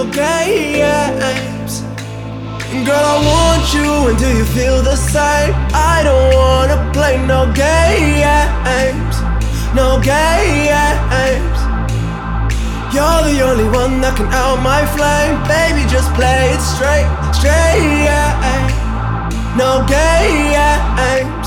games. Girl, I want you, and do you feel the same? I don't wanna play no games, no games. You're the only one that can out my flame. Baby, just play it straight, no games.